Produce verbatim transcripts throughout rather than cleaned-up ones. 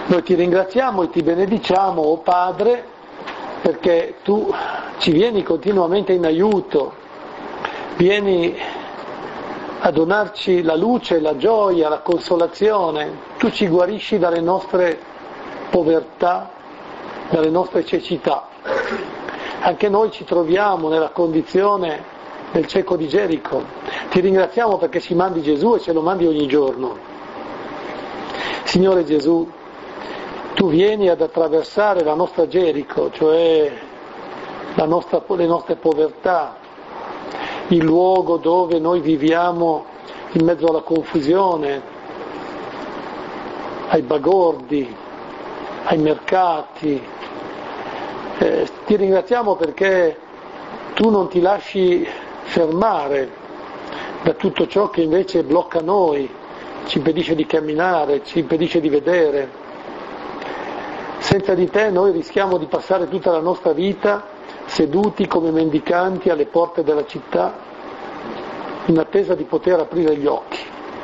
Noi ti ringraziamo e ti benediciamo, o Padre, perché tu ci vieni continuamente in aiuto, vieni a donarci la luce, la gioia, la consolazione, tu ci guarisci dalle nostre povertà, dalle nostre cecità. Anche noi ci troviamo nella condizione del cieco di Gerico. Ti ringraziamo perché ci mandi Gesù e ce lo mandi ogni giorno. Signore Gesù, tu vieni ad attraversare la nostra Gerico, cioè la nostra, le nostre povertà, il luogo dove noi viviamo in mezzo alla confusione, ai bagordi, ai mercati. Eh, ti ringraziamo perché tu non ti lasci fermare da tutto ciò che invece blocca noi, ci impedisce di camminare, ci impedisce di vedere. Senza di te noi rischiamo di passare tutta la nostra vita seduti come mendicanti alle porte della città, in attesa di poter aprire gli occhi.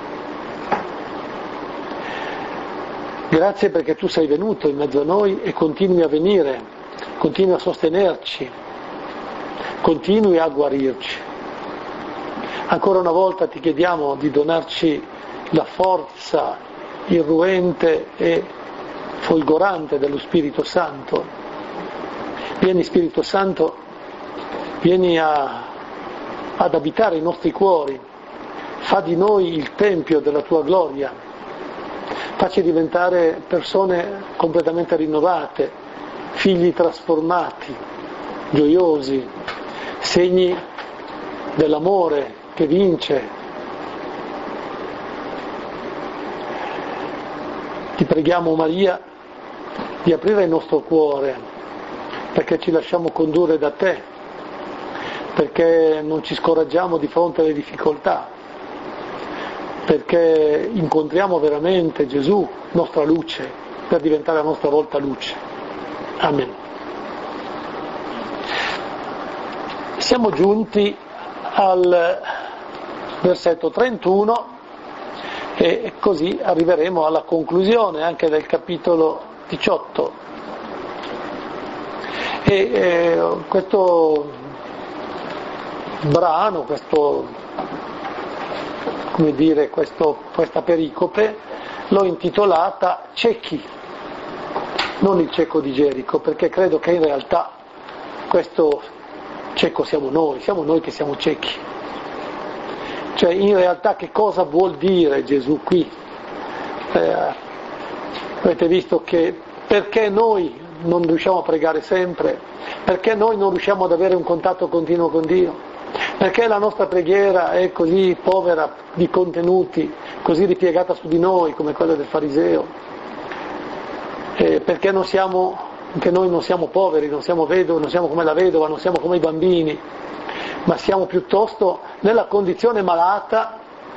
Grazie perché tu sei venuto in mezzo a noi e continui a venire, continui a sostenerci, continui a guarirci. Ancora una volta ti chiediamo di donarci la forza irruente e folgorante dello Spirito Santo. Vieni Spirito Santo, vieni a, ad abitare i nostri cuori, fa di noi il tempio della tua gloria, facci diventare persone completamente rinnovate, figli trasformati, gioiosi, segni dell'amore che vince. Ti preghiamo Maria di aprire il nostro cuore, perché ci lasciamo condurre da te, perché non ci scoraggiamo di fronte alle difficoltà, perché incontriamo veramente Gesù, nostra luce, per diventare a nostra volta luce. Amen. Siamo giunti al versetto trentuno e così arriveremo alla conclusione anche del capitolo diciotto. E eh, questo brano, questo, come dire, questo, questa pericope l'ho intitolata Ciechi, non il cieco di Gerico, perché credo che in realtà questo cieco siamo noi, siamo noi che siamo ciechi. Cioè in realtà che cosa vuol dire Gesù qui? Eh, avete visto che perché noi non riusciamo a pregare sempre, perché noi non riusciamo ad avere un contatto continuo con Dio, perché la nostra preghiera è così povera di contenuti, così ripiegata su di noi come quella del fariseo, eh, perché non siamo, anche noi non siamo poveri, non siamo vedovi, non siamo come la vedova, non siamo come i bambini, ma siamo piuttosto nella condizione malata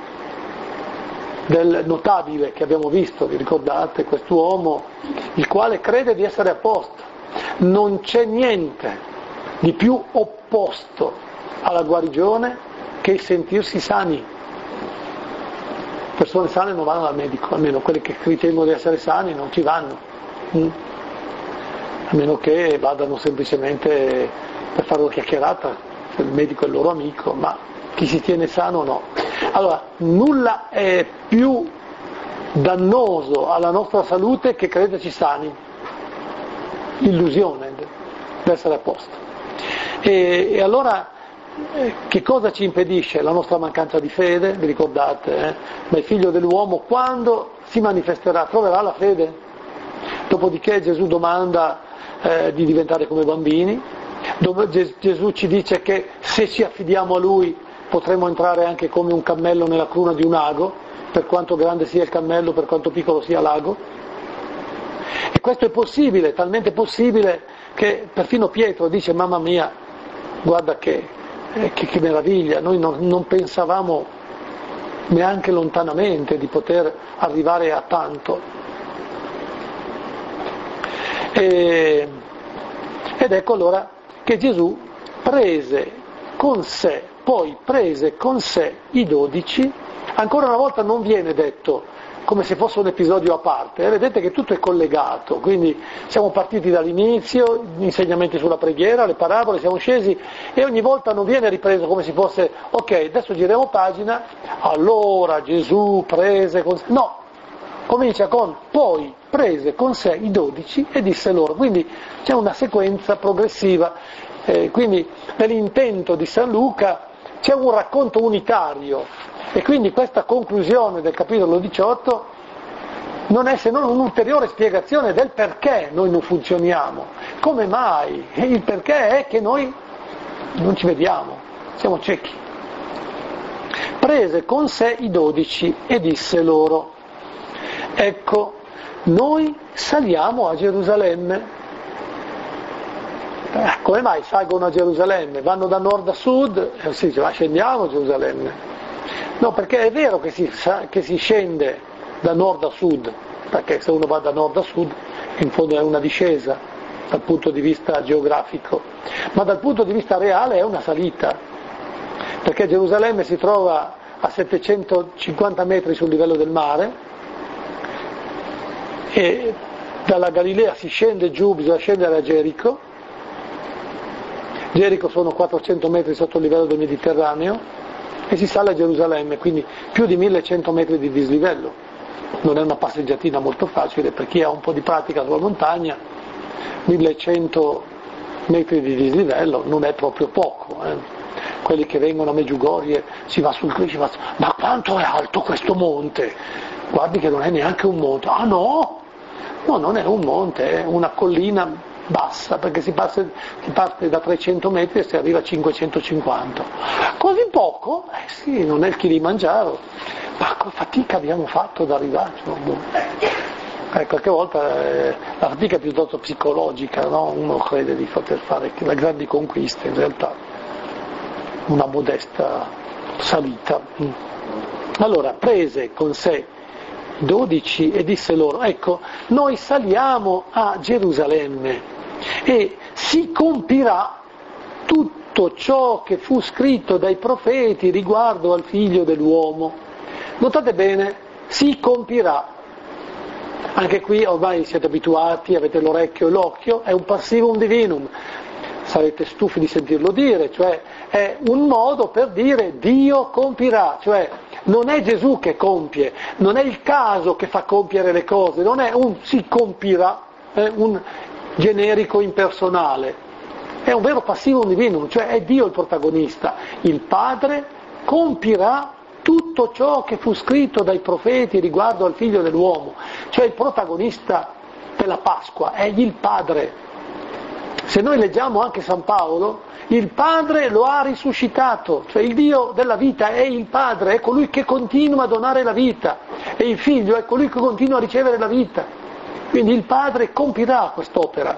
del notabile che abbiamo visto, vi ricordate, quest'uomo il quale crede di essere a posto. Non c'è niente di più opposto alla guarigione che il sentirsi sani. Persone sane non vanno dal medico, almeno quelli che ritengono di essere sani non ci vanno, mm? a meno che vadano semplicemente per fare una chiacchierata, se il medico è il loro amico, ma chi si tiene sano no. Allora, nulla è più dannoso alla nostra salute che crederci sani, illusione di essere a posto. E, e allora eh, che cosa ci impedisce? La nostra mancanza di fede, vi ricordate? Eh? Ma il figlio dell'uomo quando si manifesterà troverà la fede? Dopodiché Gesù domanda eh, di diventare come bambini, dove Gesù ci dice che se ci affidiamo a Lui potremo entrare anche come un cammello nella cruna di un ago, per quanto grande sia il cammello, per quanto piccolo sia l'ago. E questo è possibile, talmente possibile che perfino Pietro dice: mamma mia, guarda che, eh, che, che meraviglia, noi non, non pensavamo neanche lontanamente di poter arrivare a tanto. E, ed ecco allora che Gesù prese con sé, poi prese con sé i dodici. Ancora una volta non viene detto come se fosse un episodio a parte, e vedete che tutto è collegato, quindi siamo partiti dall'inizio, gli insegnamenti sulla preghiera, le parabole, siamo scesi e ogni volta non viene ripreso come se fosse, ok, adesso giriamo pagina, allora Gesù prese con sé, no, comincia con poi prese con sé i dodici e disse loro, quindi c'è una sequenza progressiva, eh, quindi nell'intento di San Luca c'è un racconto unitario e quindi questa conclusione del capitolo diciotto non è se non un'ulteriore spiegazione del perché noi non funzioniamo, come mai, e il perché è che noi non ci vediamo, siamo ciechi. Prese con sé i dodici e disse loro, ecco, noi saliamo a Gerusalemme. Eh, come mai salgono a Gerusalemme? Vanno da nord a sud? Eh, si dice, ma scendiamo a Gerusalemme. No, perché è vero che si, che si scende da nord a sud, perché se uno va da nord a sud, in fondo è una discesa dal punto di vista geografico, ma dal punto di vista reale è una salita, perché Gerusalemme si trova a settecentocinquanta metri sul livello del mare, e dalla Galilea si scende giù, bisogna scendere a Gerico. Gerico sono quattrocento metri sotto il livello del Mediterraneo e si sale a Gerusalemme, quindi più di millecento metri di dislivello. Non è una passeggiatina molto facile, per chi ha un po' di pratica sulla montagna, millecento metri di dislivello non è proprio poco. Eh. Quelli che vengono a Meggiugorie si va sul cliff, ma, ma quanto è alto questo monte? Guardi che non è neanche un monte. Ah no? No, non è un monte, è una collina bassa, perché si, passa, si parte da trecento metri e si arriva a cinquecentocinquanta. Così poco? Eh sì, non è il Kilimangiaro, ma che fatica abbiamo fatto ad arrivarci. Eh, qualche volta eh, la fatica è piuttosto psicologica, no? Uno crede di poter fare le grandi conquiste, in realtà una modesta salita. Allora, prese con sé dodici e disse loro, ecco, noi saliamo a Gerusalemme e si compirà tutto ciò che fu scritto dai profeti riguardo al figlio dell'uomo. Notate bene, si compirà. Anche qui ormai siete abituati, avete l'orecchio e l'occhio, è un passivum divinum. Sarete stufi di sentirlo dire, cioè è un modo per dire Dio compirà, cioè non è Gesù che compie, non è il caso che fa compiere le cose, non è un si compirà, è un generico impersonale, è un vero passivum divinum, cioè è Dio il protagonista, il Padre compirà tutto ciò che fu scritto dai profeti riguardo al figlio dell'uomo, cioè il protagonista della Pasqua è il Padre. Se noi leggiamo anche San Paolo, il Padre lo ha risuscitato, cioè il Dio della vita è il Padre, è colui che continua a donare la vita, e il Figlio è colui che continua a ricevere la vita. Quindi il Padre compirà quest'opera.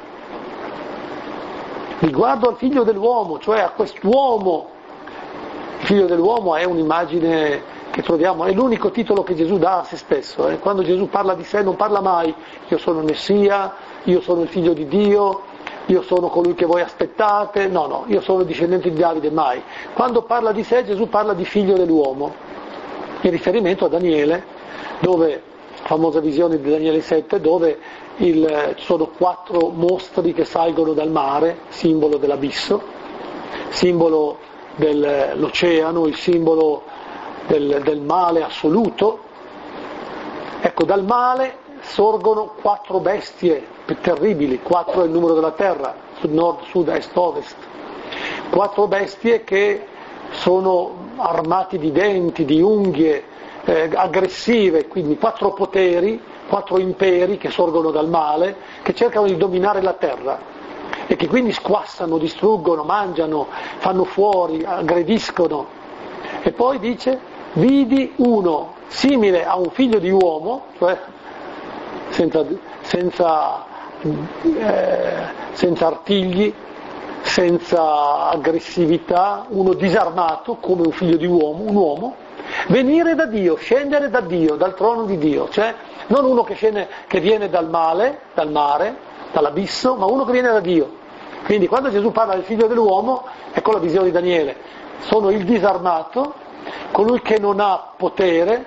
Riguardo al Figlio dell'uomo, cioè a quest'uomo, il Figlio dell'uomo è un'immagine che troviamo, è l'unico titolo che Gesù dà a se stesso. Eh. Quando Gesù parla di sé non parla mai, io sono il Messia, io sono il Figlio di Dio, io sono colui che voi aspettate, no, no, io sono il discendente di Davide, mai. Quando parla di sé Gesù parla di figlio dell'uomo, in riferimento a Daniele, dove, famosa visione di Daniele sette, dove il, ci sono quattro mostri che salgono dal mare, simbolo dell'abisso, simbolo dell'oceano, il simbolo del, del male assoluto. Ecco, dal male sorgono quattro bestie terribili, quattro è il numero della terra, sud, nord, sud, est, ovest, quattro bestie che sono armati di denti, di unghie, eh, aggressive, quindi quattro poteri, quattro imperi che sorgono dal male, che cercano di dominare la terra e che quindi squassano, distruggono, mangiano, fanno fuori, aggrediscono. E poi dice, vidi uno simile a un figlio di uomo, cioè senza, senza, eh, senza artigli, senza aggressività, uno disarmato come un figlio di uomo, un uomo, venire da Dio, scendere da Dio, dal trono di Dio, cioè non uno che, scende, che viene dal male, dal mare, dall'abisso, ma uno che viene da Dio. Quindi quando Gesù parla del figlio dell'uomo, ecco la visione di Daniele, sono il disarmato, colui che non ha potere,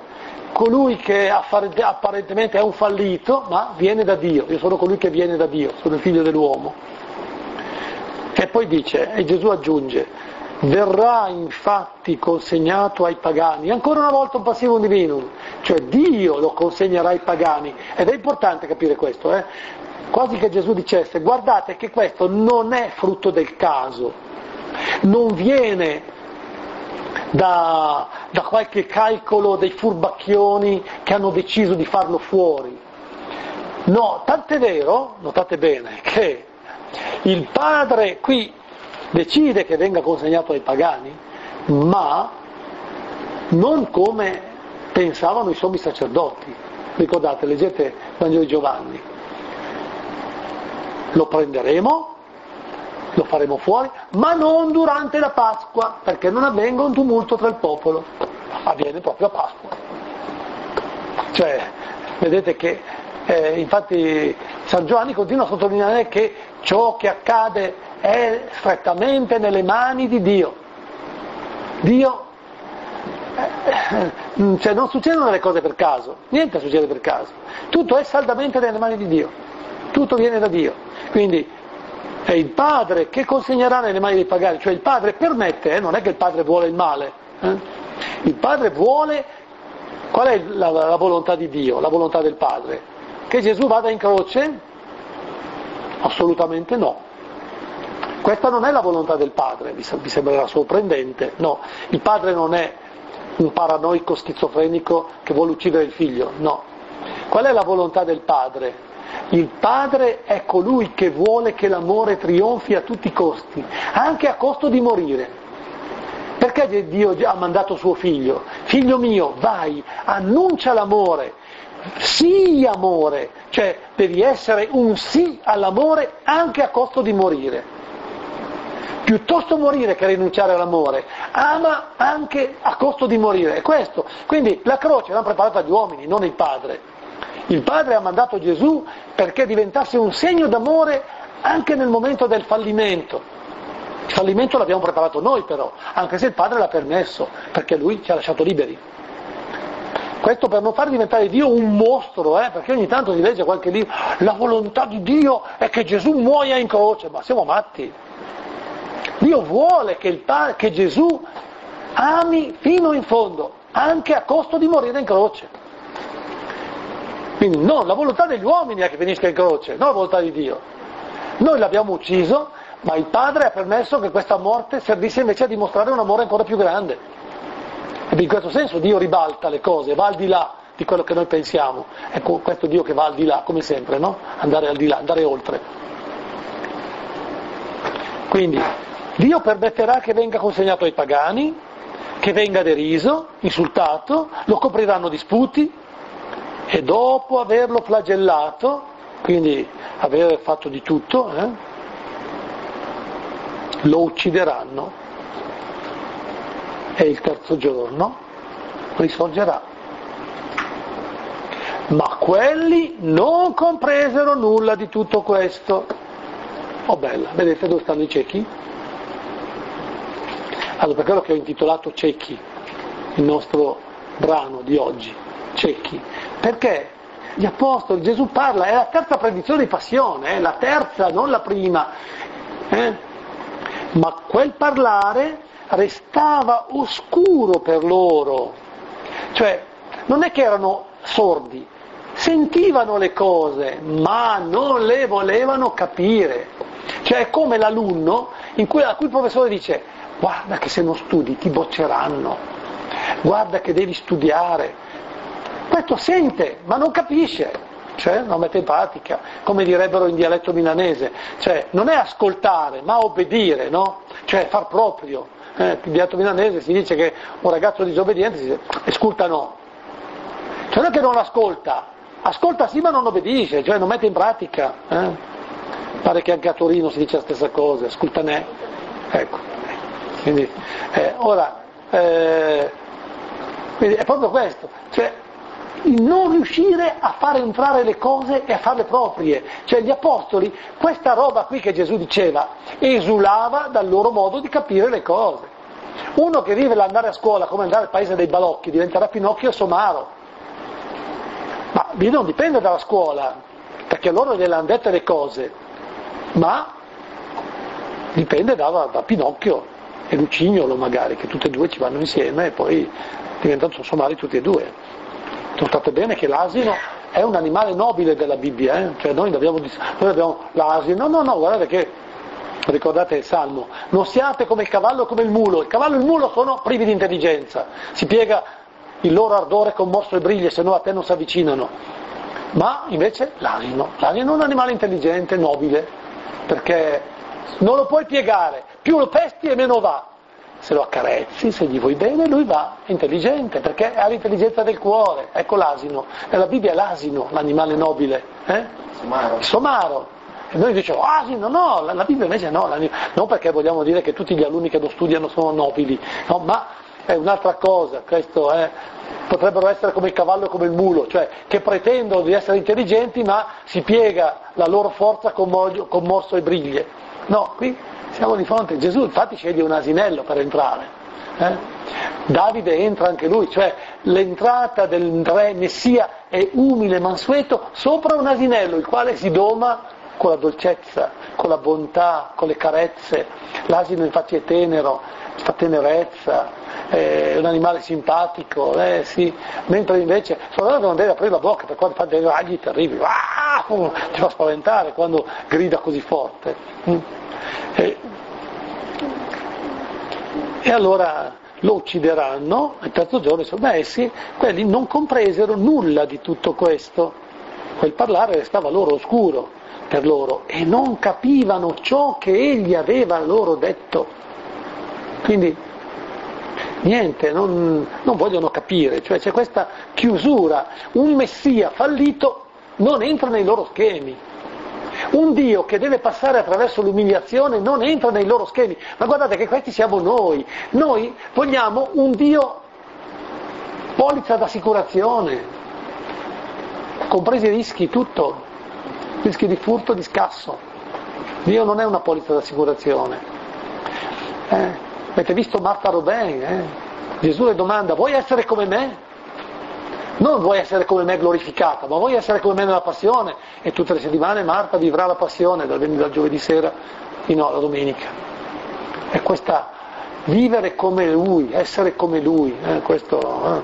colui che apparentemente è un fallito, ma viene da Dio, io sono colui che viene da Dio, sono il figlio dell'uomo. E poi dice, e Gesù aggiunge, verrà infatti consegnato ai pagani, ancora una volta un passivum divinum, cioè Dio lo consegnerà ai pagani, ed è importante capire questo, eh? Quasi che Gesù dicesse, guardate che questo non è frutto del caso, non viene Da, da qualche calcolo dei furbacchioni che hanno deciso di farlo fuori. No, tant'è vero, notate bene, che il padre qui decide che venga consegnato ai pagani, ma non come pensavano i sommi sacerdoti. Ricordate, leggete il Vangelo di Giovanni. Lo prenderemo, lo faremo fuori, ma non durante la Pasqua, perché non avvenga un tumulto tra il popolo. Avviene proprio a Pasqua. Cioè, vedete che, eh, infatti, San Giovanni continua a sottolineare che ciò che accade è strettamente nelle mani di Dio. Dio, eh, cioè non succedono le cose per caso, niente succede per caso, tutto è saldamente nelle mani di Dio, tutto viene da Dio. Quindi, è il padre che consegnerà nelle mani dei pagani, cioè il padre permette, eh, non è che il padre vuole il male, eh? Il padre vuole, qual è la, la volontà di Dio, la volontà del padre? Che Gesù vada in croce? Assolutamente no. Questa non è la volontà del padre, vi, vi sembrerà sorprendente, no, il padre non è un paranoico schizofrenico che vuole uccidere il figlio, no. Qual è la volontà del padre? Il padre è colui che vuole che l'amore trionfi a tutti i costi, anche a costo di morire. Perché Dio ha mandato suo figlio? Figlio mio, vai, annuncia l'amore, sì amore, cioè devi essere un sì all'amore anche a costo di morire. Piuttosto morire che rinunciare all'amore, ama anche a costo di morire, è questo. Quindi la croce l'hanno preparata gli uomini, non il padre. Il padre ha mandato Gesù perché diventasse un segno d'amore anche nel momento del fallimento. Il fallimento l'abbiamo preparato noi però, anche se il padre l'ha permesso, perché lui ci ha lasciato liberi. Questo per non far diventare Dio un mostro, eh, perché ogni tanto si legge qualche libro, la volontà di Dio è che Gesù muoia in croce, ma siamo matti. Dio vuole che, il padre, che Gesù ami fino in fondo, anche a costo di morire in croce. Quindi no, la volontà degli uomini è che finisca in croce, non la volontà di Dio. Noi l'abbiamo ucciso, ma il Padre ha permesso che questa morte servisse invece a dimostrare un amore ancora più grande. E in questo senso Dio ribalta le cose, va al di là di quello che noi pensiamo. È questo Dio che va al di là, come sempre, no? Andare al di là, andare oltre. Quindi Dio permetterà che venga consegnato ai pagani, che venga deriso, insultato, lo copriranno disputi, e dopo averlo flagellato, quindi aver fatto di tutto, eh, lo uccideranno e il terzo giorno risorgerà. Ma quelli non compresero nulla di tutto questo. Oh bella, vedete dove stanno i ciechi? Allora, per quello che ho intitolato Ciechi, il nostro brano di oggi, Ciechi, perché gli apostoli, Gesù parla, è la terza predizione di passione, è la terza, non la prima, eh? Ma quel parlare restava oscuro per loro, cioè non è che erano sordi, sentivano le cose, ma non le volevano capire, cioè è come l'alunno in cui, a cui il professore dice guarda che se non studi ti bocceranno, guarda che devi studiare. Questo sente, ma non capisce, cioè non mette in pratica, come direbbero in dialetto milanese, cioè non è ascoltare, ma obbedire, no? Cioè far proprio. Eh, in dialetto milanese si dice che un ragazzo disobbediente si dice, ascolta no. Cioè non è che non ascolta, ascolta sì ma non obbedisce, cioè non mette in pratica. Eh? Pare che anche a Torino si dice la stessa cosa, ascolta ne. Ecco. Quindi, eh, ora, eh, quindi è proprio questo, cioè il non riuscire a far entrare le cose e a farle proprie, cioè gli apostoli, questa roba qui che Gesù diceva, esulava dal loro modo di capire le cose. Uno che vive l'andare a scuola come andare al paese dei balocchi diventerà Pinocchio e Somaro, non dipende dalla scuola, perché loro gliel'hanno dette le cose, ma dipende da, da Pinocchio e Lucignolo magari, che tutti e due ci vanno insieme e poi diventano somari tutti e due. Notate bene che l'asino è un animale nobile della Bibbia, eh? Cioè noi abbiamo, noi abbiamo l'asino, no, no, no, guardate che, ricordate il Salmo, non siate come il cavallo o come il mulo, il cavallo e il mulo sono privi di intelligenza, si piega il loro ardore con morso e briglie, se no a te non si avvicinano, ma invece l'asino, l'asino è un animale intelligente, nobile, perché non lo puoi piegare, più lo pesti e meno va. Se lo accarezzi, se gli vuoi bene, lui va, è intelligente, perché ha l'intelligenza del cuore. Ecco l'asino. Nella Bibbia è l'asino, l'animale nobile. Eh? Somaro. Il somaro. E noi diciamo, asino, no, la, la Bibbia invece no, non perché vogliamo dire che tutti gli alunni che non studiano sono nobili, no, ma è un'altra cosa, questo è, potrebbero essere come il cavallo e come il mulo, cioè che pretendono di essere intelligenti ma si piega la loro forza con, moglio, con morso e briglie. No, qui siamo di fronte, Gesù infatti sceglie un asinello per entrare, eh? Davide entra anche lui, cioè l'entrata del re Messia è umile, mansueto, sopra un asinello, il quale si doma con la dolcezza, con la bontà, con le carezze. L'asino infatti è tenero, fa tenerezza, è un animale simpatico, eh, sì. Mentre invece soltanto non deve aprire la bocca per quando fa dei raggi terribili, ah, ti fa spaventare quando grida così forte. Mm. E, e allora lo uccideranno, e il terzo giorno sono essi, quelli non compresero nulla di tutto questo, quel parlare restava loro oscuro per loro e non capivano ciò che egli aveva loro detto. Quindi niente, non, non vogliono capire, cioè c'è questa chiusura, un messia fallito non entra nei loro schemi. Un Dio che deve passare attraverso l'umiliazione non entra nei loro schemi, ma guardate che questi siamo noi, noi vogliamo un Dio polizza d'assicurazione, compresi i rischi, tutto, rischi di furto, di scasso. Dio non è una polizza d'assicurazione. Eh, avete visto Martha Robin? Eh? Gesù le domanda, vuoi essere come me? Non vuoi essere come me glorificata, ma vuoi essere come me nella passione? E tutte le settimane Marta vivrà la passione, dal, dal giovedì sera fino alla domenica. E questa, vivere come Lui, essere come Lui, eh, questo... Eh.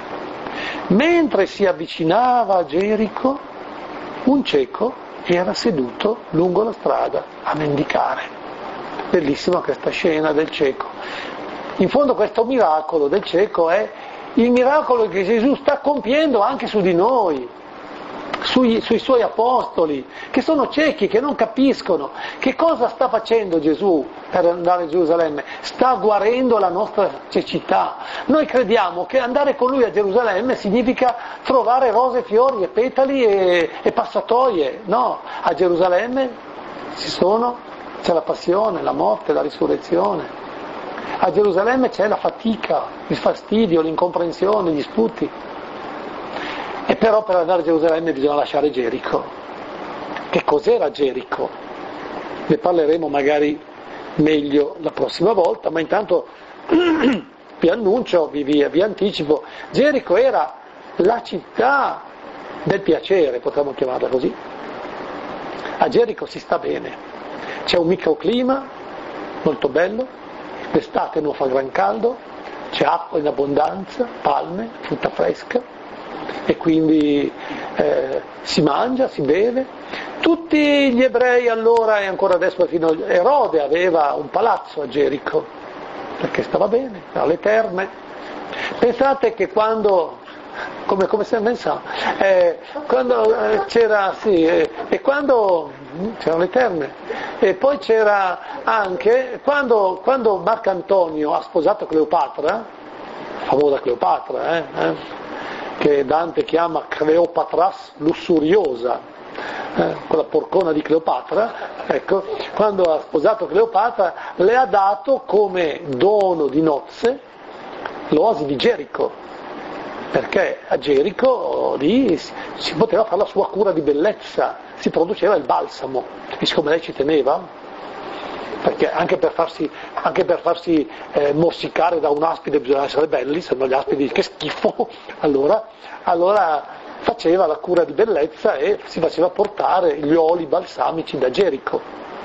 Mentre si avvicinava a Gerico, un cieco era seduto lungo la strada a mendicare. Bellissima questa scena del cieco. In fondo questo miracolo del cieco è il miracolo che Gesù sta compiendo anche su di noi, sui, sui suoi apostoli, che sono ciechi, che non capiscono. Che cosa sta facendo Gesù per andare a Gerusalemme? Sta guarendo la nostra cecità. Noi crediamo che andare con lui a Gerusalemme significa trovare rose, fiori e petali e, e passatoie. No, a Gerusalemme ci sono, c'è la passione, la morte, la risurrezione. A Gerusalemme c'è la fatica, il fastidio, l'incomprensione, gli sputi. E però per andare a Gerusalemme bisogna lasciare Gerico. Che cos'era Gerico? Ne parleremo magari meglio la prossima volta, ma intanto vi annuncio, vi, vi, vi anticipo, Gerico era la città del piacere, potremmo chiamarla così. A Gerico si sta bene, c'è un microclima molto bello, l'estate non fa gran caldo, c'è acqua in abbondanza, palme, frutta fresca e quindi eh, si mangia, si beve. Tutti gli ebrei allora, e ancora adesso fino a Erode aveva un palazzo a Gerico, perché stava bene, aveva le terme. Pensate che quando, come, come se ne sa, eh, quando eh, c'era, sì, eh, e quando c'erano le terme, e poi c'era anche, quando, quando Marco Antonio ha sposato Cleopatra, famosa Cleopatra, eh, eh, che Dante chiama Cleopatras lussuriosa, eh, quella porcona di Cleopatra, ecco, quando ha sposato Cleopatra le ha dato come dono di nozze l'oasi di Gerico, perché a Gerico lì si poteva fare la sua cura di bellezza, si produceva il balsamo, e siccome lei ci teneva, perché anche per farsi, anche per farsi eh, morsicare da un aspide bisogna essere belli, se no gli aspidi che schifo, allora, allora faceva la cura di bellezza e si faceva portare gli oli balsamici da Gerico.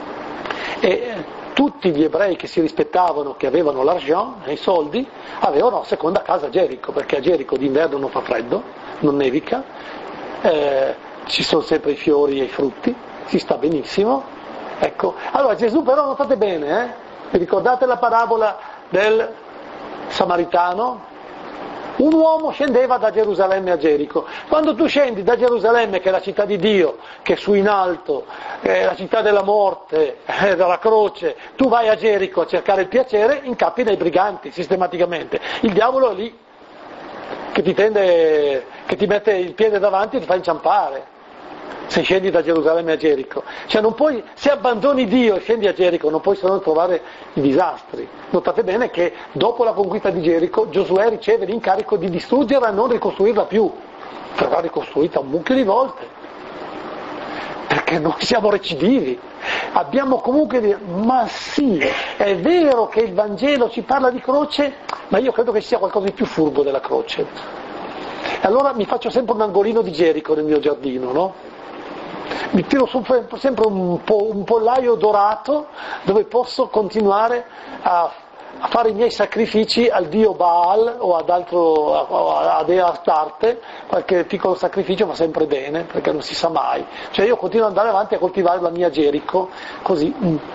E tutti gli ebrei che si rispettavano, che avevano l'argent, i soldi, avevano la seconda casa a Gerico, perché a Gerico d'inverno non fa freddo, non nevica, eh, ci sono sempre i fiori e i frutti, si sta benissimo. Ecco. Allora Gesù però, notate bene, eh? Vi ricordate la parabola del Samaritano? Un uomo scendeva da Gerusalemme a Gerico. Quando tu scendi da Gerusalemme, che è la città di Dio, che è su in alto, è la città della morte, è della croce, tu vai a Gerico a cercare il piacere, incappi nei briganti, sistematicamente. Il diavolo è lì, che ti tende, che ti mette il piede davanti e ti fa inciampare. Se scendi da Gerusalemme a Gerico, cioè non puoi, se abbandoni Dio e scendi a Gerico non puoi se non trovare i disastri. Notate bene che dopo la conquista di Gerico Giosuè riceve l'incarico di distruggerla e non ricostruirla più, verrà ricostruita un mucchio di volte, perché noi siamo recidivi, abbiamo comunque dire, ma sì, è vero che il Vangelo ci parla di croce, ma io credo che ci sia qualcosa di più furbo della croce. E allora mi faccio sempre un angolino di Gerico nel mio giardino, no? Mi tiro su sempre un, po', un pollaio dorato dove posso continuare a, a fare i miei sacrifici al dio Baal o ad altro, a, a Dea Astarte. Qualche piccolo sacrificio va sempre bene, perché non si sa mai. Cioè io continuo ad andare avanti a coltivare la mia Gerico, così.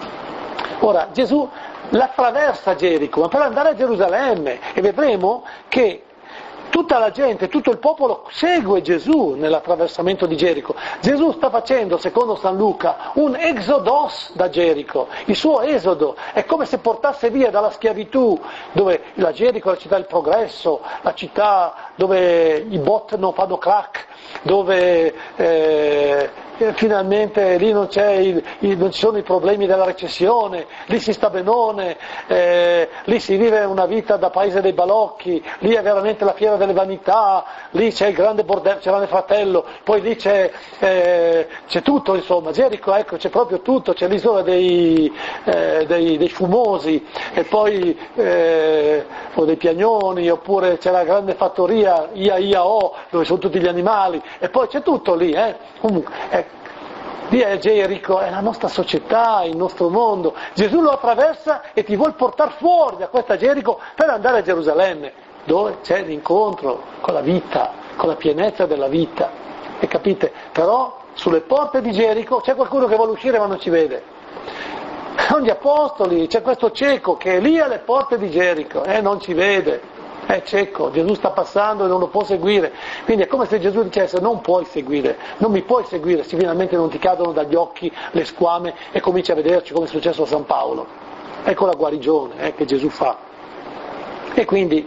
Ora Gesù l'attraversa Gerico, ma per andare a Gerusalemme, e vedremo che tutta la gente, tutto il popolo segue Gesù nell'attraversamento di Gerico. Gesù sta facendo, secondo San Luca, un exodos da Gerico, il suo esodo, è come se portasse via dalla schiavitù, dove la Gerico è la città del progresso, la città dove i bot non fanno crack, dove eh, finalmente lì non, c'è il, il, non ci sono i problemi della recessione, lì si sta benone, eh, lì si vive una vita da paese dei balocchi, lì è veramente la fiera delle vanità, lì c'è il grande bordello, c'è l'Anne Fratello, poi lì c'è, eh, c'è tutto, insomma, Gerico, ecco, c'è proprio tutto, c'è l'isola dei, eh, dei, dei fumosi, e poi eh, o dei piagnoni, oppure c'è la grande fattoria I A I A O, dove sono tutti gli animali, e poi c'è tutto lì, eh? Comunque, eh, lì è Gerico, è la nostra società, il nostro mondo. Gesù lo attraversa e ti vuol portare fuori da questa Gerico per andare a Gerusalemme, dove c'è l'incontro con la vita, con la pienezza della vita. E capite? Però sulle porte di Gerico c'è qualcuno che vuole uscire ma non ci vede. Sono gli apostoli, c'è questo cieco che è lì alle porte di Gerico e eh, non ci vede. È cieco, Gesù sta passando e non lo può seguire, quindi è come se Gesù dicesse non puoi seguire, non mi puoi seguire se finalmente non ti cadono dagli occhi le squame e cominci a vederci come è successo a San Paolo. Ecco la guarigione eh, che Gesù fa. E quindi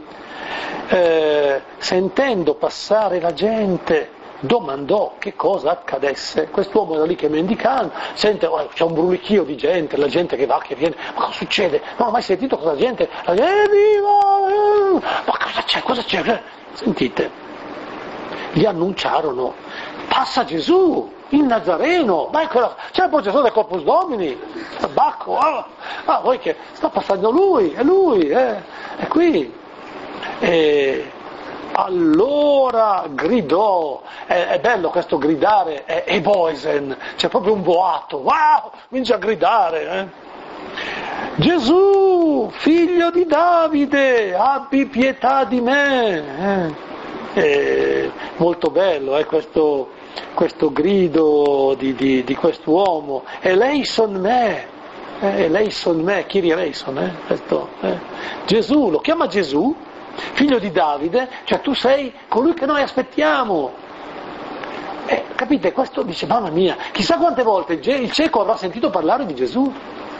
eh, sentendo passare la gente domandò che cosa accadesse. Quest'uomo era lì che mendicava, sente, oh, c'è un brulichio di gente, la gente che va, che viene, ma cosa succede? Non ho mai sentito cosa la gente, la gente, eh, viva! Ma cosa c'è, cosa c'è? Sentite, gli annunciarono, passa Gesù, il Nazareno, ma è quella, c'è il processore del Corpus Domini, Bacco, ah, ah, voi che sta passando lui, è lui, eh, è qui. E allora gridò, è, è bello questo gridare, è eboisen, c'è proprio un boato, wow, comincia a gridare, eh? Gesù, figlio di Davide, abbi pietà di me, eh? E molto bello, eh, questo, questo grido di, di, di quest'uomo, eleison me, eh, eleison me, Kyrie eleison, eh? Questo, eh? Gesù, lo chiama Gesù, figlio di Davide, cioè tu sei colui che noi aspettiamo. Eh, capite? Questo dice, mamma mia, chissà quante volte il cieco avrà sentito parlare di Gesù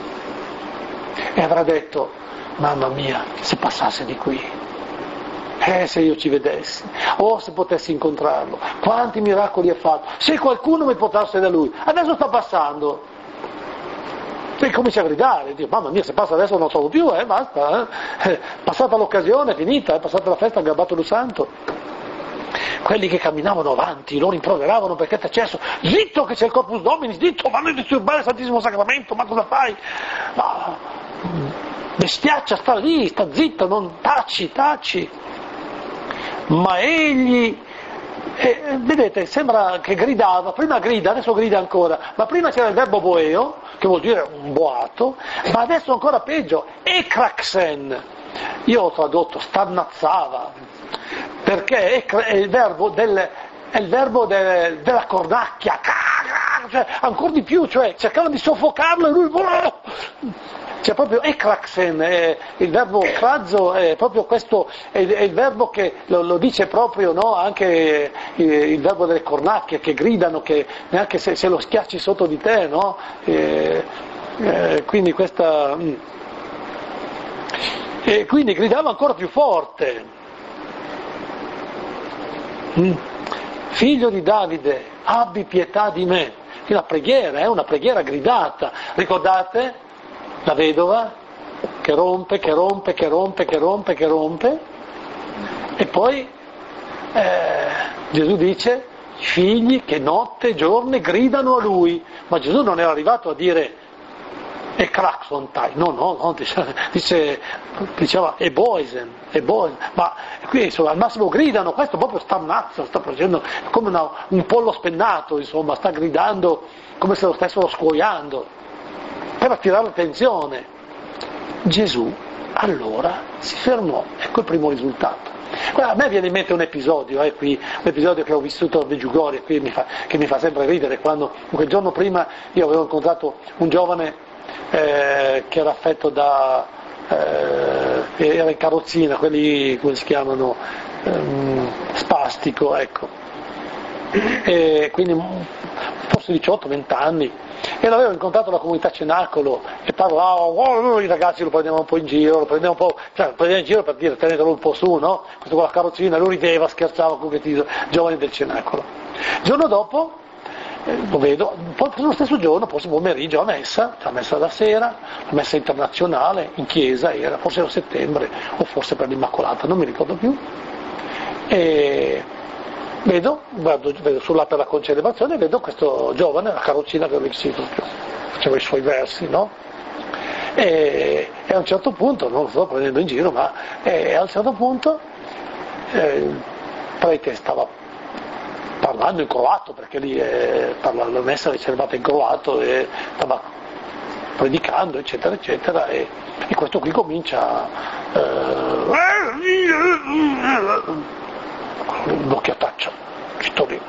e avrà detto, mamma mia, se passasse di qui, eh, se io ci vedessi, o se potessi incontrarlo, quanti miracoli ha fatto, se qualcuno mi portasse da lui, adesso sta passando. E comincia a gridare, dice, mamma mia, se passa adesso non lo trovo più, eh, basta, eh. Passata l'occasione, è finita, è passata la festa, ha gabbato lo santo. Quelli che camminavano avanti, lo rimproveravano perché ti è accesso, zitto che c'è il Corpus Domini, zitto, vanno a disturbare il Santissimo Sacramento, ma cosa fai? Ma, bestiaccia, sta lì, sta zitto, non taci, taci. Ma egli E, vedete, sembra che gridava, prima grida, adesso grida ancora, ma prima c'era il verbo boeo, che vuol dire un boato, ma adesso ancora peggio, ekraxen, io ho tradotto starnazzava, perché è il verbo, del, è il verbo del, della cornacchia, cioè, ancora di più, cioè cercavano di soffocarlo e lui... C'è proprio ekraxen, è il verbo krazzo è proprio questo, è, è il verbo che lo, lo dice proprio, no? Anche il, il verbo delle cornacchie che gridano, che neanche se, se lo schiacci sotto di te, no? E, e, quindi questa... E quindi gridava ancora più forte. Mm. Figlio di Davide, abbi pietà di me. È una preghiera, è una preghiera gridata. Ricordate? La vedova che rompe, che rompe, che rompe, che rompe, che rompe, e poi eh, Gesù dice, figli che notte e giorno gridano a lui, ma Gesù non era arrivato a dire e craxontai, no, no, no, dice, diceva e boisen, e boisen, ma qui insomma al massimo gridano, questo proprio sta ammazza, sta facendo come una, un pollo spennato, insomma, sta gridando come se lo stessero scuoiando, per attirare l'attenzione. Gesù allora si fermò, ecco il primo risultato. Guarda, a me viene in mente un episodio, eh, qui, un episodio che ho vissuto a Meggiugorje, qui mi fa, che mi fa sempre ridere, quando quel giorno prima io avevo incontrato un giovane eh, che era affetto da, eh, era in carrozzina, quelli, come si chiamano, ehm, spastico, ecco, e quindi forse diciotto venti anni, e l'avevo incontrato alla comunità Cenacolo e parlavo, oh, i ragazzi lo prendevano un po' in giro, lo prendevano un po', cioè lo prendevano in giro per dire tenetelo un po' su, no? Questo con la carrozzina, lui rideva, scherzava con questi giovani del Cenacolo. Il giorno dopo eh, lo vedo, forse lo stesso giorno, forse pomeriggio, a messa, la messa da sera, la messa internazionale, in chiesa era, forse era settembre, o forse per l'Immacolata, non mi ricordo più, e vedo, guardo, vedo sulla per la concelebrazione e vedo questo giovane, la carrozzina che aveva vestito, faceva i suoi versi, no? E, e a un certo punto, non lo sto prendendo in giro, ma e, a un certo punto eh, il prete stava parlando in croato, perché lì eh, parla, la messa riservata in croato, e stava predicando, eccetera, eccetera, e, e questo qui comincia eh, un'occhiataccia, sto lì.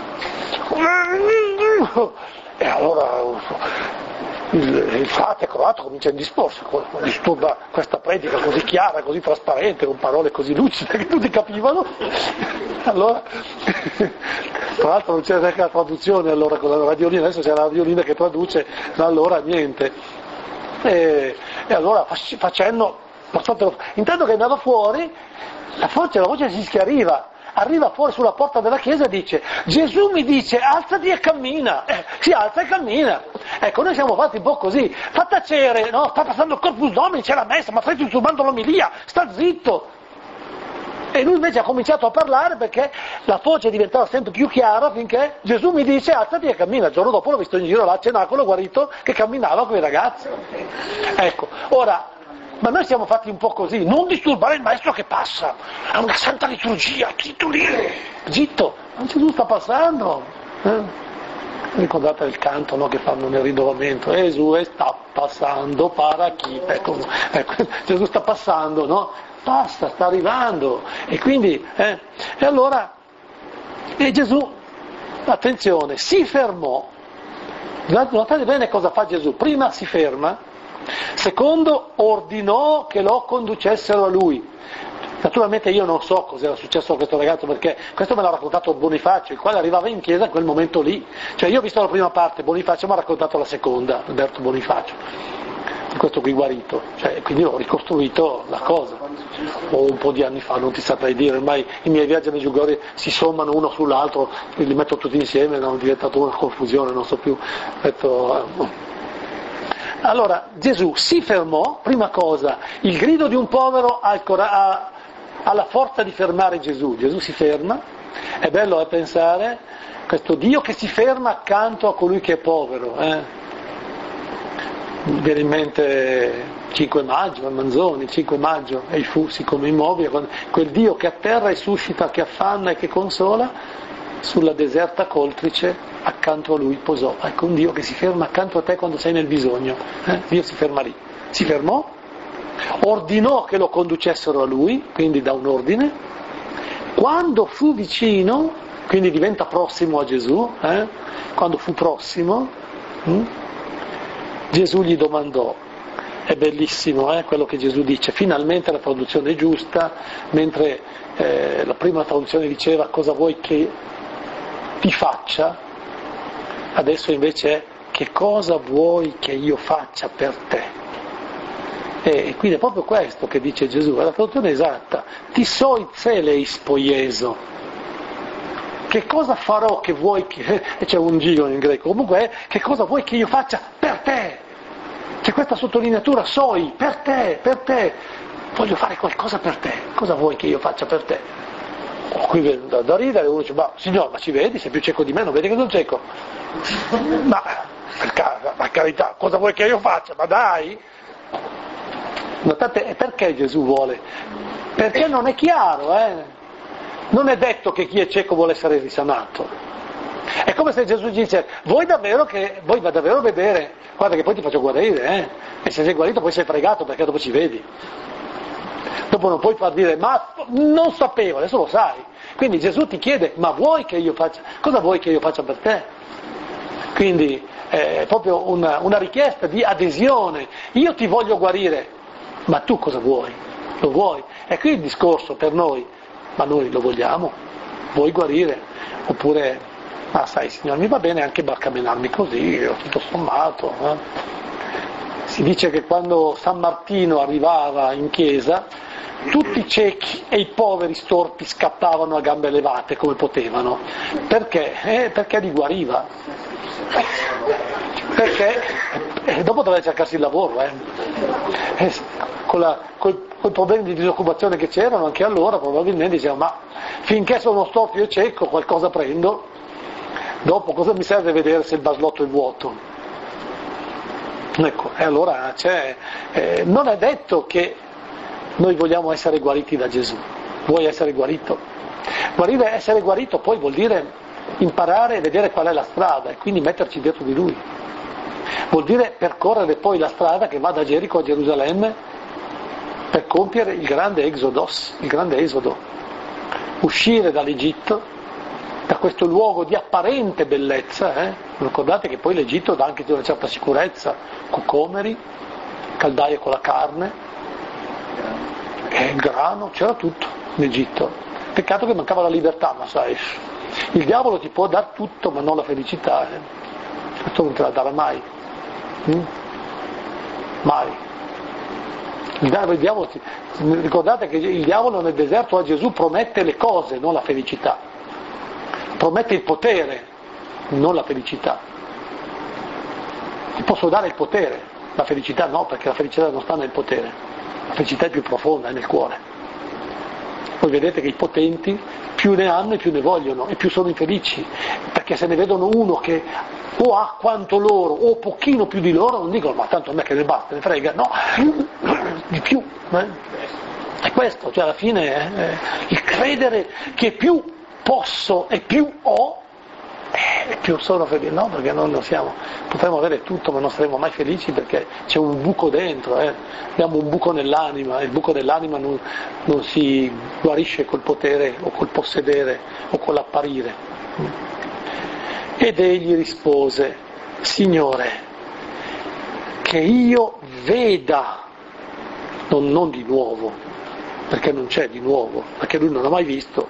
E allora il, il frate croato comincia a indisporsi, disturba questa predica così chiara, così trasparente, con parole così lucide che tutti capivano. Allora, tra l'altro non c'era neanche la traduzione allora con la radiolina, adesso c'è la radiolina che traduce, ma allora niente. E, e allora facendo, intanto che andava fuori, la voce, la voce si schiariva. Arriva fuori sulla porta della chiesa e dice, Gesù mi dice alzati e cammina, eh, si alza e cammina. Ecco, noi siamo fatti un po' così, fa tacere, no? Sta passando il Corpus Domini, c'è la messa, ma stai disturbando l'omilia, sta zitto. E lui invece ha cominciato a parlare perché la voce diventava sempre più chiara finché Gesù mi dice alzati e cammina. Il giorno dopo l'ho visto in giro là a Cenacolo, guarito, che camminava con i ragazzi. Ecco, ora... Ma noi siamo fatti un po' così, non disturbare il maestro che passa, ha una santa liturgia, zitto lì, zitto, ma Gesù sta passando. Eh? Ricordate il canto, no, che fanno nel rinnovamento, Gesù sta passando, para chi, ecco, ecco, Gesù sta passando, no? Passa, sta arrivando, e quindi, eh? e allora, e Gesù, attenzione, si fermò, notate bene cosa fa Gesù, prima si ferma, secondo, ordinò che lo conducessero a lui. Naturalmente io non so cosa era successo a questo ragazzo, perché questo me l'ha raccontato Bonifacio, il quale arrivava in chiesa in quel momento lì. Cioè io ho visto la prima parte, Bonifacio mi ha raccontato la seconda, Alberto Bonifacio, di questo qui guarito. Cioè, quindi ho ricostruito la cosa. O un po' di anni fa, non ti saprei dire, ormai i miei viaggi a Meggiugorje si sommano uno sull'altro, li metto tutti insieme, è diventato una confusione, non so più. Detto, eh, Allora Gesù si fermò, prima cosa, il grido di un povero ha, ha, ha la forza di fermare Gesù, Gesù si ferma, è bello eh, pensare, questo Dio che si ferma accanto a colui che è povero, eh? Mi viene in mente cinque maggio, Manzoni, cinque maggio, e i fussi come immobili, quel Dio che atterra e suscita, che affanna e che consola, sulla deserta coltrice accanto a lui posò. Ecco un Dio che si ferma accanto a te quando sei nel bisogno. Eh? Dio si ferma lì. Si fermò, ordinò che lo conducessero a lui, quindi dà un ordine. Quando fu vicino, quindi diventa prossimo a Gesù, eh? Quando fu prossimo, hm? Gesù gli domandò. È bellissimo eh, quello che Gesù dice, finalmente la traduzione è giusta, mentre eh, la prima traduzione diceva cosa vuoi che ti faccia, adesso invece è che cosa vuoi che io faccia per te. E quindi è proprio questo che dice Gesù, è la traduzione esatta, ti soi zeleis poieso, che cosa farò che vuoi che, e c'è un giro in greco, comunque è che cosa vuoi che io faccia per te. C'è questa sottolineatura, soi, per te, per te, voglio fare qualcosa per te, cosa vuoi che io faccia per te? Oh, qui viene da, da ridere, uno dice, ma signor, ma ci vedi, sei più cieco di me, non vedi che sono cieco? Ma, per carità, per carità, cosa vuoi che io faccia? Ma dai! Notate, perché Gesù vuole? Perché non è chiaro, eh? Non è detto che chi è cieco vuole essere risanato. È come se Gesù dice, vuoi davvero che, vuoi davvero vedere? Guarda che poi ti faccio guarire, eh? E se sei guarito poi sei fregato perché dopo ci vedi. Dopo non puoi far dire, ma non sapevo, adesso lo sai. Quindi Gesù ti chiede, ma vuoi che io faccia, cosa vuoi che io faccia per te? Quindi è proprio una, una richiesta di adesione, io ti voglio guarire, ma tu cosa vuoi? Lo vuoi? E qui il discorso per noi, ma noi lo vogliamo? Vuoi guarire? Oppure... ma sai signore, mi va bene anche barcamenarmi così, tutto sommato. Eh? Si dice che quando San Martino arrivava in chiesa, tutti i ciechi e i poveri storpi scappavano a gambe levate come potevano. Perché? Eh, perché li guariva. Perché eh, dopo doveva cercarsi il lavoro. Eh. Eh, con, la, col, con i problemi di disoccupazione che c'erano anche allora, probabilmente dicevano, ma finché sono storpio e cieco qualcosa prendo. Dopo cosa mi serve vedere se il baslotto è vuoto? Ecco, e allora c'è, eh, non è detto che noi vogliamo essere guariti da Gesù. Vuoi essere guarito? Guarire, essere guarito poi vuol dire imparare e vedere qual è la strada e quindi metterci dietro di Lui. Vuol dire percorrere poi la strada che va da Gerico a Gerusalemme per compiere il grande exodos, il grande esodo. Uscire dall'Egitto, da questo luogo di apparente bellezza, eh? Ricordate che poi l'Egitto dà anche di una certa sicurezza, cucomeri, caldaie con la carne, e il grano, c'era tutto in Egitto. Peccato che mancava la libertà, ma sai, il diavolo ti può dar tutto ma non la felicità, eh? Questo non te la darà mai, mm? Mai. Il diavolo ti... Ricordate che il diavolo nel deserto a Gesù promette le cose, non la felicità. Promette il potere, non la felicità. Ti posso dare il potere, la felicità no, perché la felicità non sta nel potere, la felicità è più profonda, è nel cuore. Voi vedete che i potenti più ne hanno e più ne vogliono, e più sono infelici, perché se ne vedono uno che o ha quanto loro, o pochino più di loro, non dicono, ma tanto a me che ne basta, ne frega, no, di più. Eh? È questo, cioè alla fine eh, il credere che più posso e più ho, e più sono felice, no, perché non lo siamo, potremmo avere tutto ma non saremo mai felici perché c'è un buco dentro, eh. Abbiamo un buco nell'anima, e il buco dell'anima non, non si guarisce col potere o col possedere o con l'apparire. Ed egli rispose, Signore, che io veda, non, non di nuovo, perché non c'è di nuovo, perché lui non l'ha mai visto.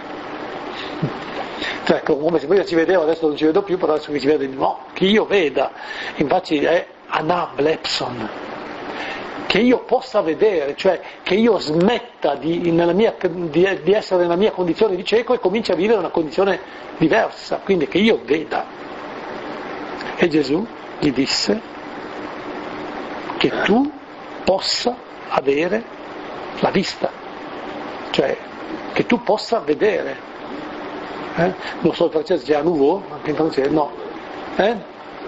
Cioè, come se prima ci vedevo, adesso non ci vedo più, però adesso che ci vedo di no, che io veda, infatti è anablepson, che io possa vedere, cioè che io smetta di, nella mia, di, di essere nella mia condizione di cieco e cominci a vivere una condizione diversa, quindi che io veda. E Gesù gli disse che tu possa avere la vista, cioè che tu possa vedere. Eh? Non so il francese c'è à nouveau, anche in francese no. Eh?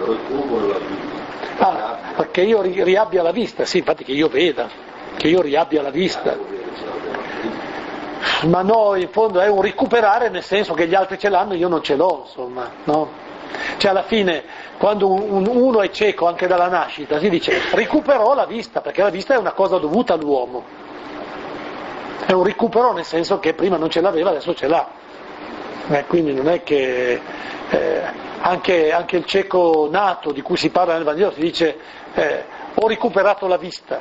Ah, perché io ri- riabbia la vista, sì, infatti che io veda, che io riabbia la vista. ma no, in fondo è un recuperare nel senso che gli altri ce l'hanno e io non ce l'ho, insomma, no? Cioè alla fine, quando un, un, uno è cieco anche dalla nascita, si dice recuperò la vista, perché la vista è una cosa dovuta all'uomo. È un recupero nel senso che prima non ce l'aveva, adesso ce l'ha. Eh, quindi non è che eh, anche, anche il cieco nato di cui si parla nel Vangelo si dice eh, ho recuperato la vista,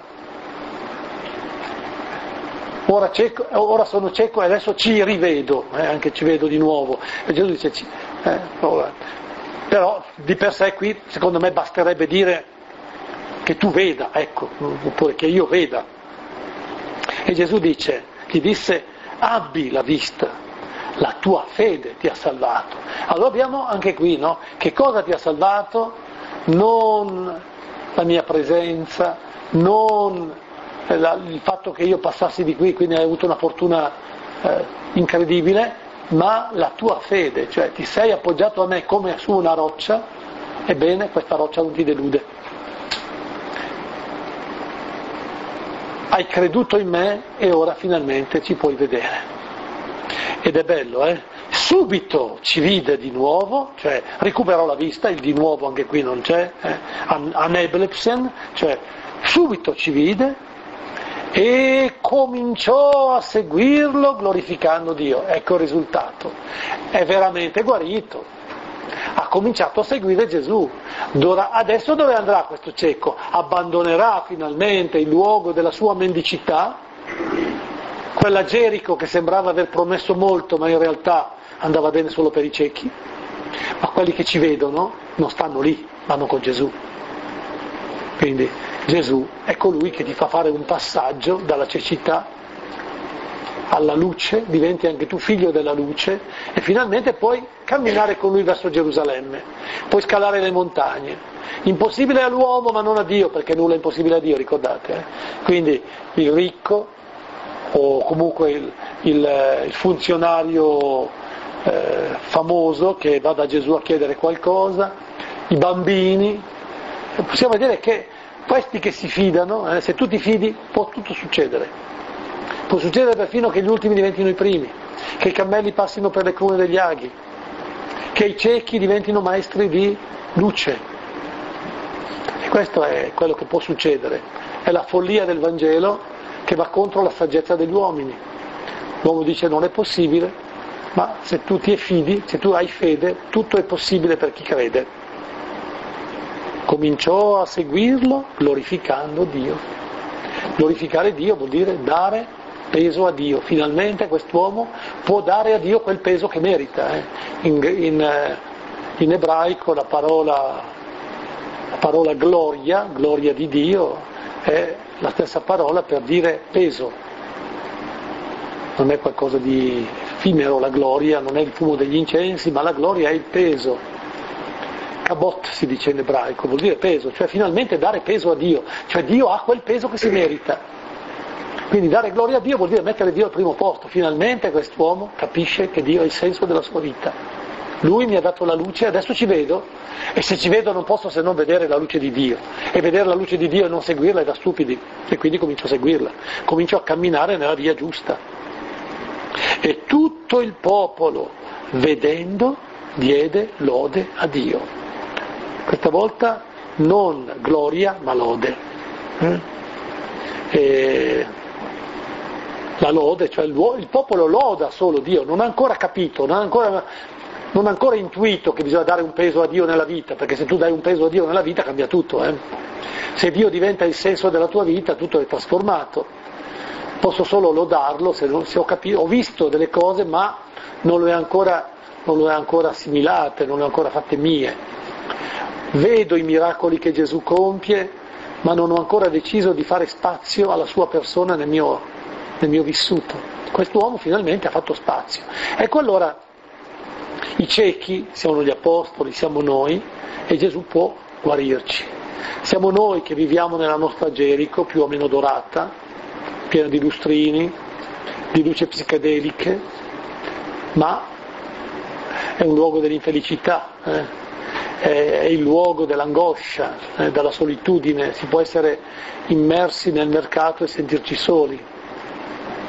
ora, cieco, ora sono cieco e adesso ci rivedo, eh, anche ci vedo di nuovo. E Gesù dice, eh, oh, però di per sé qui secondo me basterebbe dire che tu veda, ecco, oppure che io veda. E Gesù dice, gli disse, abbi la vista. La tua fede ti ha salvato. Allora abbiamo anche qui, no? Che cosa ti ha salvato? Non la mia presenza, non la, il fatto che io passassi di qui, quindi hai avuto una fortuna eh, incredibile, ma la tua fede, cioè ti sei appoggiato a me come su una roccia, ebbene questa roccia non ti delude. Hai creduto in me e ora finalmente ci puoi vedere. Ed è bello, eh? Subito ci vide di nuovo, cioè recuperò la vista, il di nuovo anche qui non c'è, eh? Aneblipsen, cioè subito ci vide e cominciò a seguirlo glorificando Dio. Ecco il risultato, è veramente guarito, ha cominciato a seguire Gesù. Adesso dove andrà questo cieco? Abbandonerà finalmente il luogo della sua mendicità, quella Gerico che sembrava aver promesso molto ma in realtà andava bene solo per i ciechi, ma quelli che ci vedono non stanno lì, vanno con Gesù. Quindi Gesù è colui che ti fa fare un passaggio dalla cecità alla luce, diventi anche tu figlio della luce e finalmente puoi camminare con lui verso Gerusalemme, puoi scalare le montagne. Impossibile all'uomo ma non a Dio, perché nulla è impossibile a Dio, ricordate. Eh? Quindi il ricco o comunque il, il, il funzionario eh, famoso che va da Gesù a chiedere qualcosa, i bambini, possiamo vedere che questi che si fidano, eh, se tu ti fidi può tutto succedere, può succedere perfino che gli ultimi diventino i primi, che i cammelli passino per le crune degli aghi, che i ciechi diventino maestri di luce, e questo è quello che può succedere, è la follia del Vangelo che va contro la saggezza degli uomini. L'uomo dice non è possibile, ma se tu ti fidi, se tu hai fede, tutto è possibile per chi crede. Cominciò a seguirlo glorificando Dio. Glorificare Dio vuol dire dare peso a Dio. Finalmente quest'uomo può dare a Dio quel peso che merita. Eh. In, in, in ebraico la parola, la parola gloria, gloria di Dio, è la stessa parola per dire peso. Non è qualcosa di effimero la gloria, non è il fumo degli incensi, ma la gloria è il peso. Kabot si dice in ebraico, vuol dire peso, cioè finalmente dare peso a Dio, cioè Dio ha quel peso che si merita. Quindi dare gloria a Dio vuol dire mettere Dio al primo posto. Finalmente quest'uomo capisce che Dio è il senso della sua vita. Lui mi ha dato la luce, adesso ci vedo, e se ci vedo non posso se non vedere la luce di Dio, e vedere la luce di Dio e non seguirla è da stupidi, e quindi comincio a seguirla, comincio a camminare nella via giusta. E tutto il popolo, vedendo, diede lode a Dio. Questa volta non gloria ma lode. E la lode, cioè il, il popolo loda solo Dio, non ha ancora capito, non ha ancora... non ha ancora intuito che bisogna dare un peso a Dio nella vita, perché se tu dai un peso a Dio nella vita cambia tutto. Eh? Se Dio diventa il senso della tua vita, tutto è trasformato. Posso solo lodarlo se, non, se ho capito, ho visto delle cose ma non le ho ancora, non le ho ancora assimilate, non le ho ancora fatte mie. Vedo i miracoli che Gesù compie, ma non ho ancora deciso di fare spazio alla sua persona nel mio, nel mio vissuto. Quest'uomo finalmente ha fatto spazio. Ecco allora, i ciechi siamo gli apostoli, siamo noi, e Gesù può guarirci. Siamo noi che viviamo nella nostra Gerico più o meno dorata, piena di lustrini, di luci psichedeliche, ma è un luogo dell'infelicità, eh? È il luogo dell'angoscia, eh? della solitudine. Si può essere immersi nel mercato e sentirci soli.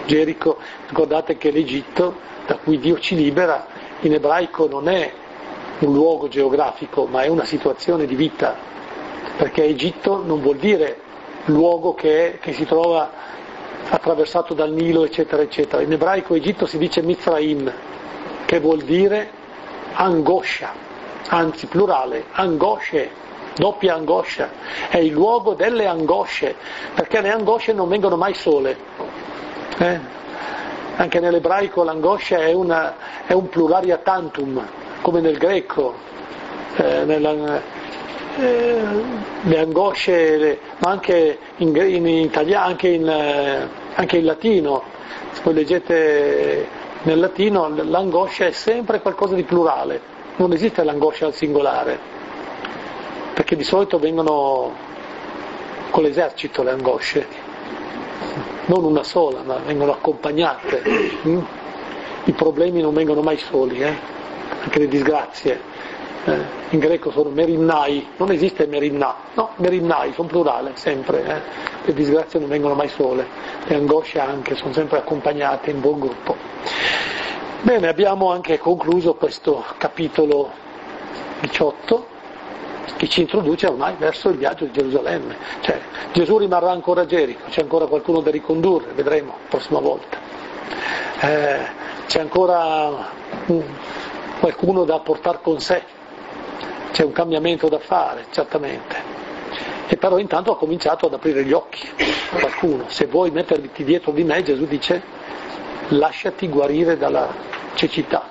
Gerico, ricordate che l'Egitto, da cui Dio ci libera, in ebraico non è un luogo geografico, ma è una situazione di vita, perché Egitto non vuol dire luogo che, è, che si trova attraversato dal Nilo, eccetera, eccetera. In ebraico Egitto si dice Mizraim, che vuol dire angoscia, anzi plurale, angosce, doppia angoscia, è il luogo delle angosce, perché le angosce non vengono mai sole. Eh? Anche nell'ebraico l'angoscia è, una, è un pluralia tantum, come nel greco, eh, nella, eh, le angosce, le, ma anche in, in italiano, anche in, eh, anche in latino, se voi leggete nel latino l'angoscia è sempre qualcosa di plurale, non esiste l'angoscia al singolare, perché di solito vengono con l'esercito le angosce, non una sola, ma vengono accompagnate. I problemi non vengono mai soli, eh? Anche le disgrazie. Eh? In greco sono merimnai, non esiste merimna, no, merimnai, sono plurale, sempre. Eh? Le disgrazie non vengono mai sole, le angosce anche, sono sempre accompagnate in buon gruppo. Bene, abbiamo anche concluso questo capitolo diciotto, che ci introduce ormai verso il viaggio di Gerusalemme, cioè Gesù rimarrà ancora a Gerico, c'è ancora qualcuno da ricondurre, vedremo la prossima volta, eh, c'è ancora um, qualcuno da portare con sé, c'è un cambiamento da fare, certamente, e però intanto ha cominciato ad aprire gli occhi qualcuno. Se vuoi metterti dietro di me, Gesù dice, lasciati guarire dalla cecità.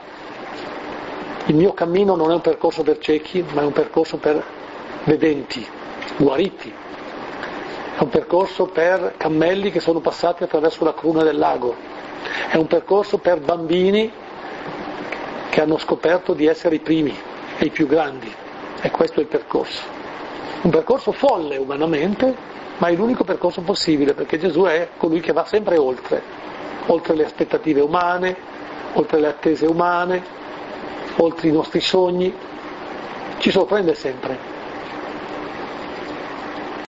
Il mio cammino non è un percorso per ciechi, ma è un percorso per vedenti, guariti. È un percorso per cammelli che sono passati attraverso la cruna del lago. È un percorso per bambini che hanno scoperto di essere i primi e i più grandi. E questo è il percorso. Un percorso folle umanamente, ma è l'unico percorso possibile, perché Gesù è colui che va sempre oltre, oltre le aspettative umane, oltre le attese umane, oltre i nostri sogni, ci sorprende sempre.